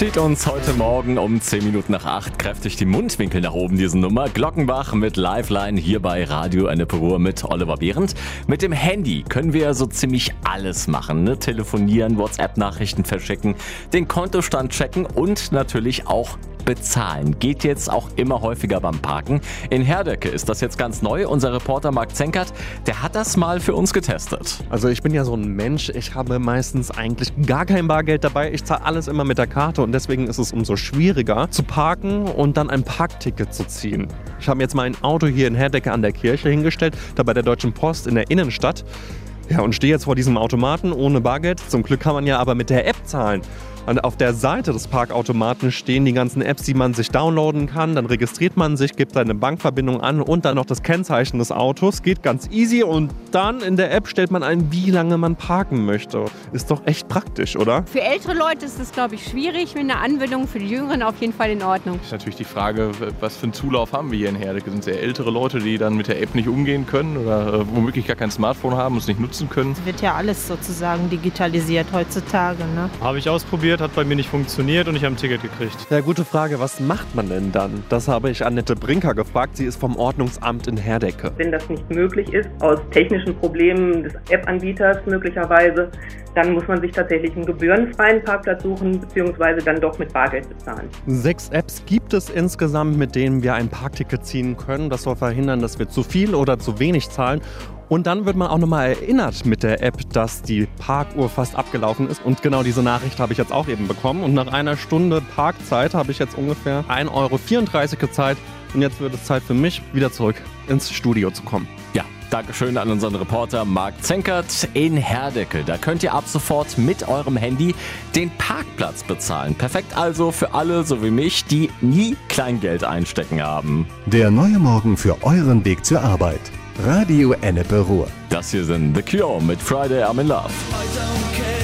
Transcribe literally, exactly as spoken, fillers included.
zieht uns heute Morgen um zehn Minuten nach acht kräftig die Mundwinkel nach oben, diese Nummer. Glockenbach mit Lifeline hier bei Radio Ennepe Ruhr mit Oliver Behrendt. Mit dem Handy können wir so ziemlich alles machen, ne? Telefonieren, WhatsApp-Nachrichten verschicken, den Kontostand checken und natürlich auch bezahlen. Geht jetzt auch immer häufiger beim Parken. In Herdecke ist das jetzt ganz neu. Unser Reporter Marc Zenkert, der hat das mal für uns getestet. Also ich bin ja so ein Mensch, ich habe meistens eigentlich gar kein Bargeld dabei. Ich zahle alles immer mit der Karte und deswegen ist es umso schwieriger zu parken und dann ein Parkticket zu ziehen. Ich habe jetzt mein Auto hier in Herdecke an der Kirche hingestellt, da bei der Deutschen Post in der Innenstadt. Ja, und stehe jetzt vor diesem Automaten ohne Bargeld. Zum Glück kann man ja aber mit der App zahlen. Und auf der Seite des Parkautomaten stehen die ganzen Apps, die man sich downloaden kann. Dann registriert man sich, gibt seine Bankverbindung an und dann noch das Kennzeichen des Autos. Geht ganz easy und dann in der App stellt man ein, wie lange man parken möchte. Ist doch echt praktisch, oder? Für ältere Leute ist das, glaube ich, schwierig. Mit einer Anwendung für die Jüngeren auf jeden Fall in Ordnung. Ist natürlich die Frage, was für einen Zulauf haben wir hier in Herdecke? Sind es eher ältere Leute, die dann mit der App nicht umgehen können oder äh, womöglich gar kein Smartphone haben und es nicht nutzen können? Es wird ja alles sozusagen digitalisiert heutzutage, ne? Habe ich ausprobiert, hat bei mir nicht funktioniert und ich habe ein Ticket gekriegt. Ja, gute Frage. Was macht man denn dann? Das habe ich Annette Brinker gefragt. Sie ist vom Ordnungsamt in Herdecke. Wenn das nicht möglich ist, aus technischen Problemen des App-Anbieters möglicherweise, dann muss man sich tatsächlich einen gebührenfreien Parkplatz suchen, beziehungsweise dann doch mit Bargeld bezahlen. Sechs Apps gibt es insgesamt, mit denen wir ein Parkticket ziehen können. Das soll verhindern, dass wir zu viel oder zu wenig zahlen. Und dann wird man auch nochmal erinnert mit der App, dass die Parkuhr fast abgelaufen ist. Und genau diese Nachricht habe ich jetzt auch eben bekommen. Und nach einer Stunde Parkzeit habe ich jetzt ungefähr ein Euro vierunddreißig gezahlt. Und jetzt wird es Zeit für mich, wieder zurück ins Studio zu kommen. Ja, Dankeschön an unseren Reporter Marc Zenkert in Herdecke. Da könnt ihr ab sofort mit eurem Handy den Parkplatz bezahlen. Perfekt also für alle, so wie mich, die nie Kleingeld einstecken haben. Der neue Morgen für euren Weg zur Arbeit. Radio Ennepe Ruhr. Das hier sind The Cure mit Friday I'm in Love. I don't care.